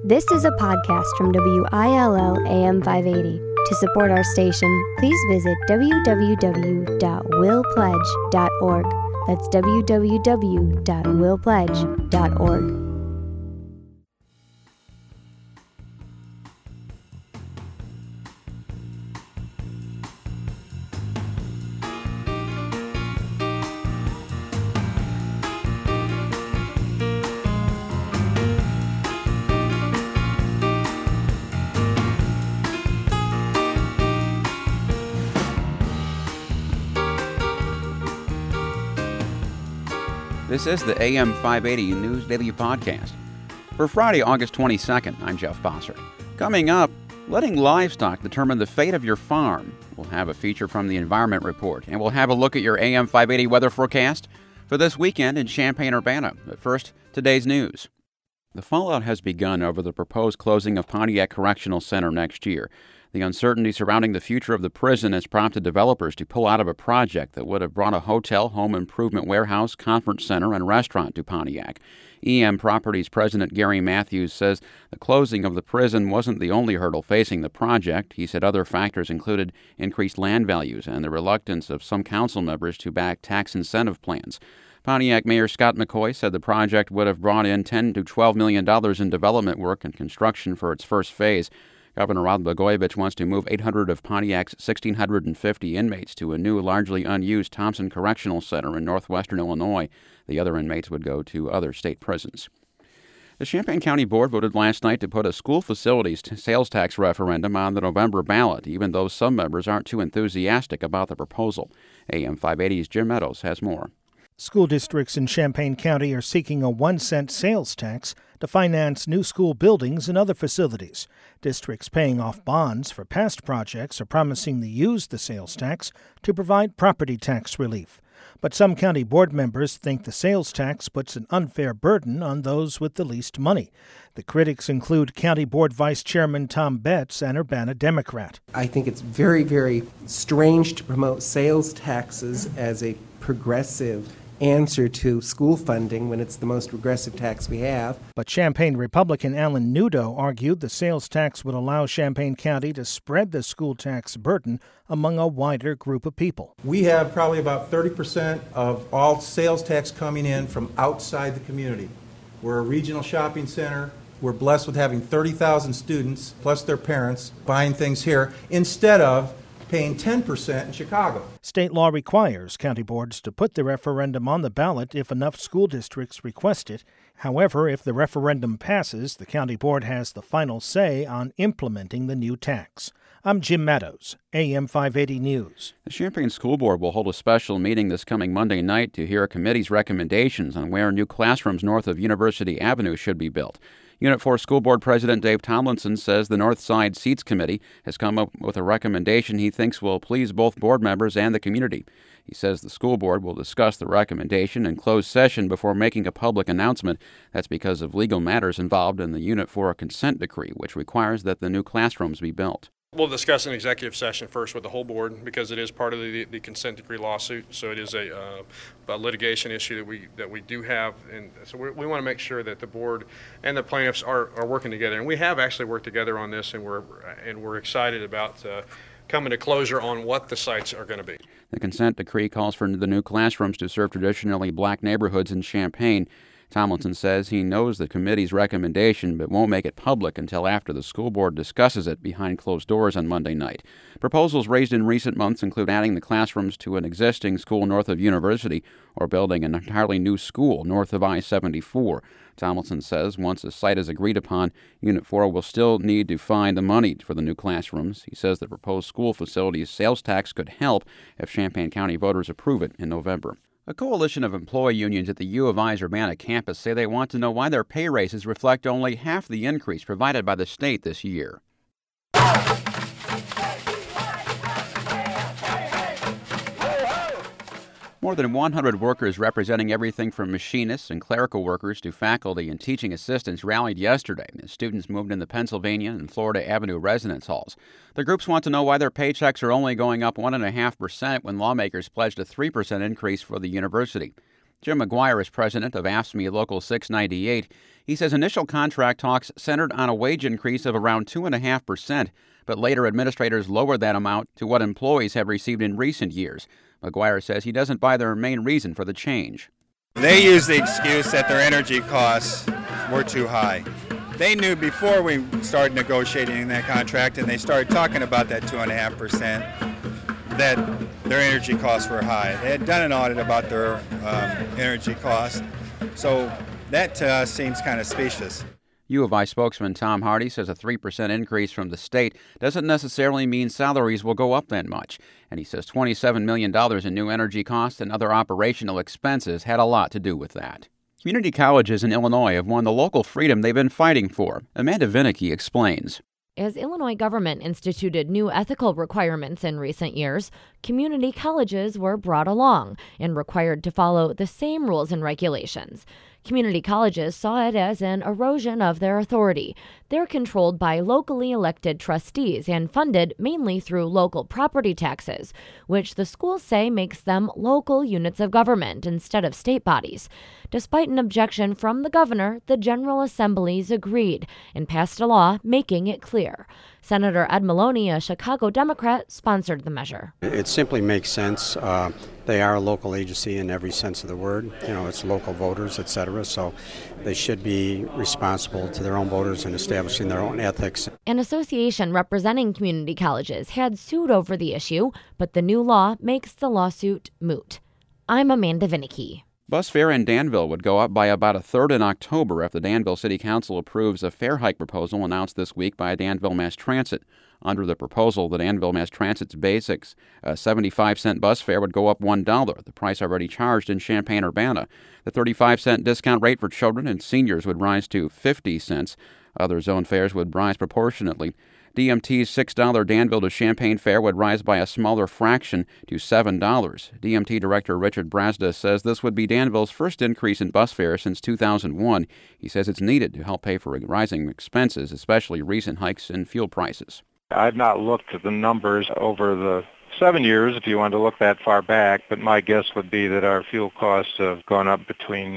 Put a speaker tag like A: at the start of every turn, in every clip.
A: This is a podcast from WILL AM 580. To support our station, please visit www.willpledge.org. That's www.willpledge.org.
B: This is the AM 580 News Daily Podcast. For Friday, August 22nd, I'm Jeff Bossert. Coming up, letting livestock determine the fate of your farm. We'll have a feature from the Environment Report, and we'll have a look at your AM 580 weather forecast for this weekend in Champaign-Urbana. But first, today's news. The fallout has begun over the proposed closing of Pontiac Correctional Center next year. The uncertainty surrounding the future of the prison has prompted developers to pull out of a project that would have brought a hotel, home improvement warehouse, conference center, and restaurant to Pontiac. EM Properties President Gary Matthews says the closing of the prison wasn't the only hurdle facing the project. He said other factors included increased land values and the reluctance of some council members to back tax incentive plans. Pontiac Mayor Scott McCoy said the project would have brought in $10 to $12 million in development work and construction for its first phase. Governor Rod Blagojevich wants to move 800 of Pontiac's 1,650 inmates to a new, largely unused Thompson Correctional Center in northwestern Illinois. The other inmates would go to other state prisons. The Champaign County Board voted last night to put a school facilities sales tax referendum on the November ballot, even though some members aren't too enthusiastic about the proposal. AM 580's Jim Meadows has more.
C: School districts in Champaign County are seeking a 1-cent sales tax to finance new school buildings and other facilities. Districts paying off bonds for past projects are promising to use the sales tax to provide property tax relief. But some county board members think the sales tax puts an unfair burden on those with the least money. The critics include County Board Vice Chairman Tom Betts, an Urbana Democrat.
D: I think it's very, very strange to promote sales taxes as a progressive answer to school funding when it's the most regressive tax we have.
C: But Champaign Republican Alan Nudo argued the sales tax would allow Champaign County to spread the school tax burden among a wider group of people.
E: We have probably about 30% of all sales tax coming in from outside the community. We're a regional shopping center. We're blessed with having 30,000 students, plus their parents, buying things here instead of paying 10% in Chicago.
C: State law requires county boards to put the referendum on the ballot if enough school districts request it. However, if the referendum passes, the county board has the final say on implementing the new tax. I'm Jim Meadows, AM 580 News.
B: The Champaign School Board will hold a special meeting this coming Monday night to hear a committee's recommendations on where new classrooms north of University Avenue should be built. Unit 4 School Board President Dave Tomlinson says the North Side Seats Committee has come up with a recommendation he thinks will please both board members and the community. He says the school board will discuss the recommendation in closed session before making a public announcement. That's because of legal matters involved in the Unit 4 consent decree, which requires that the new classrooms be built.
F: We'll discuss an executive session first with the whole board because it is part of the consent decree lawsuit. So it is a litigation issue that we do have, and so we want to make sure that the board and the plaintiffs are working together. And we have actually worked together on this, and we're excited about coming to closure on what the sites are going to be.
B: The consent decree calls for the new classrooms to serve traditionally black neighborhoods in Champaign. Tomlinson says he knows the committee's recommendation but won't make it public until after the school board discusses it behind closed doors on Monday night. Proposals raised in recent months include adding the classrooms to an existing school north of University or building an entirely new school north of I-74. Tomlinson says once a site is agreed upon, Unit 4 will still need to find the money for the new classrooms. He says the proposed school facilities sales tax could help if Champaign County voters approve it in November. A coalition of employee unions at the U of I's Urbana campus say they want to know why their pay raises reflect only half the increase provided by the state this year. More than 100 workers representing everything from machinists and clerical workers to faculty and teaching assistants rallied yesterday as students moved into Pennsylvania and Florida Avenue residence halls. The groups want to know why their paychecks are only going up 1.5% when lawmakers pledged a 3% increase for the university. Jim McGuire is president of AFSCME Local 698. He says initial contract talks centered on a wage increase of around 2.5%, but later administrators lowered that amount to what employees have received in recent years. McGuire says he doesn't buy their main reason for the change.
G: They use the excuse that their energy costs were too high. They knew before we started negotiating that contract and they started talking about that 2.5%. that their energy costs were high. They had done an audit about their energy costs, so that to us seems kind of specious.
B: U of I spokesman Tom Hardy says a 3% increase from the state doesn't necessarily mean salaries will go up that much, and he says $27 million in new energy costs and other operational expenses had a lot to do with that. Community colleges in Illinois have won the local freedom they've been fighting for. Amanda Vinicky explains.
H: As Illinois government instituted new ethical requirements in recent years, community colleges were brought along and required to follow the same rules and regulations. Community colleges saw it as an erosion of their authority. They're controlled by locally elected trustees and funded mainly through local property taxes, which the schools say makes them local units of government instead of state bodies. Despite an objection from the governor, the General Assemblies agreed and passed a law making it clear. Senator Ed Maloney, a Chicago Democrat, sponsored the measure.
I: It simply makes sense. They are a local agency in every sense of the word. You know, it's local voters, et cetera, so they should be responsible to their own voters and establishing their own ethics.
H: An association representing community colleges had sued over the issue, but the new law makes the lawsuit moot. I'm Amanda Vinicky.
B: Bus fare in Danville would go up by about a third in October if the Danville City Council approves a fare hike proposal announced this week by Danville Mass Transit. Under the proposal, the Danville Mass Transit's basics 75-cent bus fare would go up $1, the price already charged in Champaign-Urbana. The 35-cent discount rate for children and seniors would rise to 50 cents. Other zone fares would rise proportionately. DMT's $6 Danville to Champaign fare would rise by a smaller fraction to $7. DMT Director Richard Brazda says this would be Danville's first increase in bus fare since 2001. He says it's needed to help pay for rising expenses, especially recent hikes in fuel prices.
J: I've not looked at the numbers over the 7 years, if you want to look that far back, but my guess would be that our fuel costs have gone up between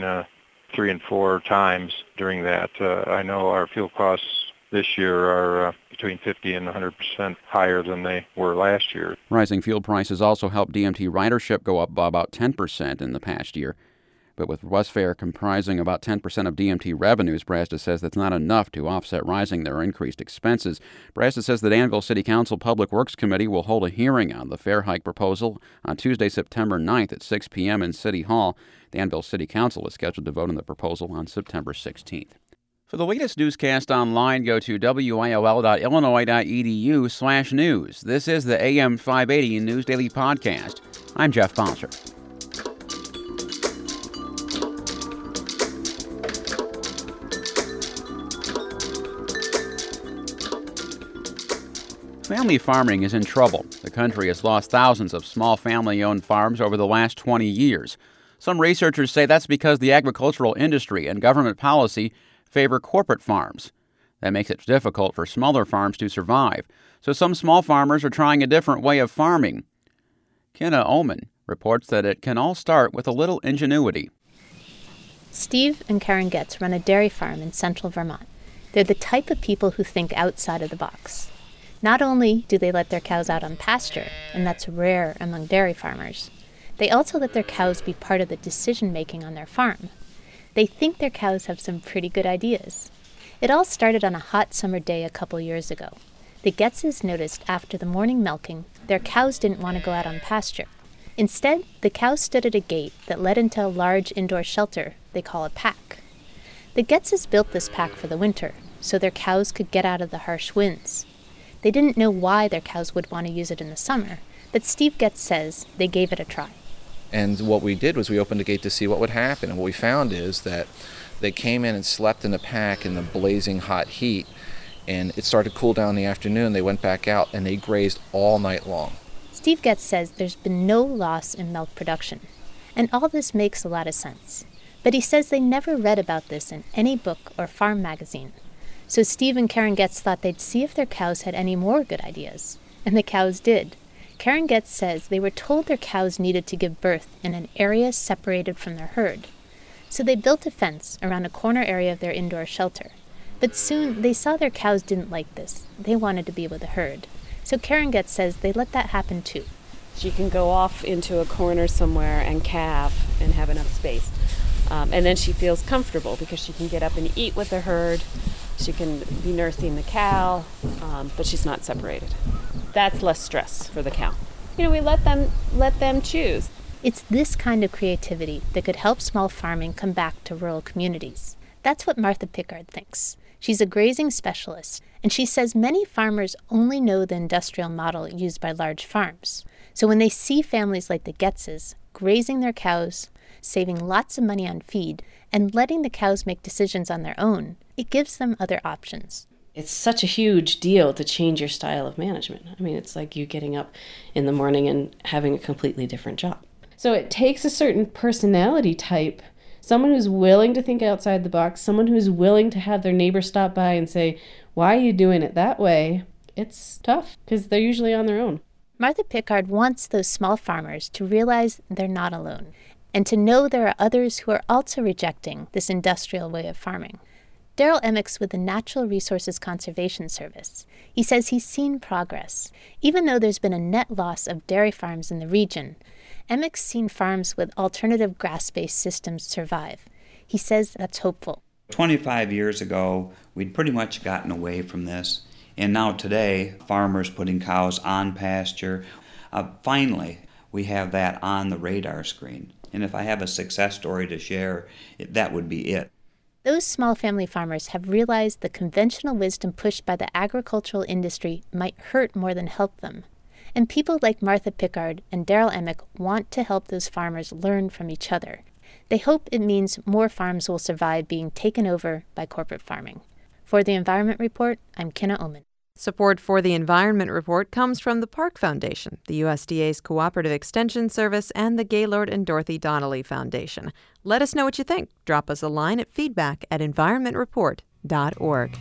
J: 3 and 4 times during that. I know our fuel costs this year are between 50 and 100% higher than they were last year.
B: Rising fuel prices also helped DMT ridership go up by about 10% in the past year. But with bus fare comprising about 10% of DMT revenues, Brazda says that's not enough to offset rising their increased expenses. Brazda says the Danville City Council Public Works Committee will hold a hearing on the fare hike proposal on Tuesday, September 9th at 6 p.m. in City Hall. Danville City Council is scheduled to vote on the proposal on September 16th. For the latest newscast online, go to WIOL.illinois.edu/news. This is the AM 580 News Daily Podcast. I'm Jeff Bosser. Family farming is in trouble. The country has lost thousands of small family-owned farms over the last 20 years. Some researchers say that's because the agricultural industry and government policy favor corporate farms. That makes it difficult for smaller farms to survive. So some small farmers are trying a different way of farming. Kenna Ullman reports that it can all start with a little ingenuity.
K: Steve and Karen Getz run a dairy farm in central Vermont. They're the type of people who think outside of the box. Not only do they let their cows out on pasture, and that's rare among dairy farmers, they also let their cows be part of the decision-making on their farm. They think their cows have some pretty good ideas. It all started on a hot summer day a couple years ago. The Getzes noticed after the morning milking, their cows didn't want to go out on pasture. Instead, the cows stood at a gate that led into a large indoor shelter they call a pack. The Getzes built this pack for the winter, so their cows could get out of the harsh winds. They didn't know why their cows would want to use it in the summer, but Steve Getz says they gave it a try.
L: And what we did was we opened the gate to see what would happen. And what we found is that they came in and slept in the pack in the blazing hot heat. And it started to cool down in the afternoon. They went back out and they grazed all night long.
K: Steve Getz says there's been no loss in milk production. And all this makes a lot of sense. But he says they never read about this in any book or farm magazine. So Steve and Karen Getz thought they'd see if their cows had any more good ideas. And the cows did. Karen Getz says they were told their cows needed to give birth in an area separated from their herd. So they built a fence around a corner area of their indoor shelter. But soon they saw their cows didn't like this. They wanted to be with the herd. So Karen Getz says they let that happen too.
M: She can go off into a corner somewhere and calve and have enough space. And then she feels comfortable because she can get up and eat with the herd. She can be nursing the cow, but she's not separated. That's less stress for the cow. We let them choose.
K: It's this kind of creativity that could help small farming come back to rural communities. That's what Martha Pickard thinks. She's a grazing specialist, and she says many farmers only know the industrial model used by large farms. So when they see families like the Getzes grazing their cows, saving lots of money on feed, and letting the cows make decisions on their own, it gives them other options.
N: It's such a huge deal to change your style of management. It's like you getting up in the morning and having a completely different job. So it takes a certain personality type, someone who's willing to think outside the box, someone who's willing to have their neighbor stop by and say, "Why are you doing it that way?" It's tough because they're usually on their own.
K: Martha Pickard wants those small farmers to realize they're not alone and to know there are others who are also rejecting this industrial way of farming. Daryl Emmix with the Natural Resources Conservation Service. He says he's seen progress. Even though there's been a net loss of dairy farms in the region, Emmix seen farms with alternative grass-based systems survive. He says that's hopeful.
O: 25 years ago, we'd pretty much gotten away from this. And now today, farmers putting cows on pasture. Finally, we have that on the radar screen. And if I have a success story to share, that would be it.
K: Those small family farmers have realized the conventional wisdom pushed by the agricultural industry might hurt more than help them. And people like Martha Pickard and Daryl Emmix want to help those farmers learn from each other. They hope it means more farms will survive being taken over by corporate farming. For the Environment Report, I'm Kenna Oman.
P: Support for the Environment Report comes from the Park Foundation, the USDA's Cooperative Extension Service, and the Gaylord and Dorothy Donnelly Foundation. Let us know what you think. Drop us a line at feedback@environmentreport.org.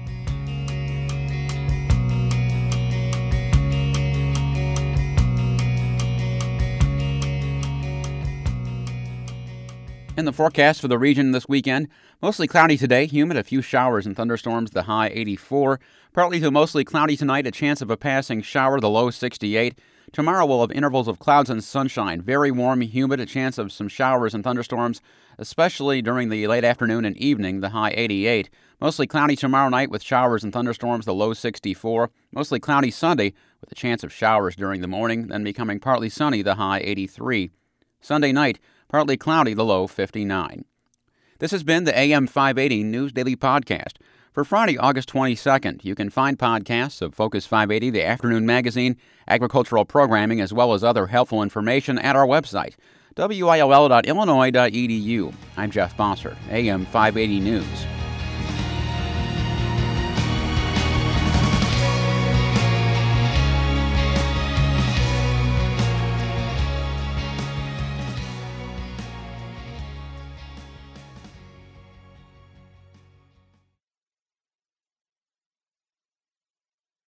B: In the forecast for the region this weekend, mostly cloudy today, humid, a few showers and thunderstorms, the high 84. Partly to mostly cloudy tonight, a chance of a passing shower, the low 68. Tomorrow we'll have intervals of clouds and sunshine, very warm, humid, a chance of some showers and thunderstorms, especially during the late afternoon and evening, the high 88. Mostly cloudy tomorrow night with showers and thunderstorms, the low 64. Mostly cloudy Sunday with a chance of showers during the morning, then becoming partly sunny, the high 83. Sunday night, partly cloudy, the low 59. This has been the AM 580 News Daily Podcast. For Friday, August 22nd, you can find podcasts of Focus 580, the afternoon magazine, agricultural programming, as well as other helpful information at our website, will.illinois.edu. I'm Jeff Bossert, AM 580 News.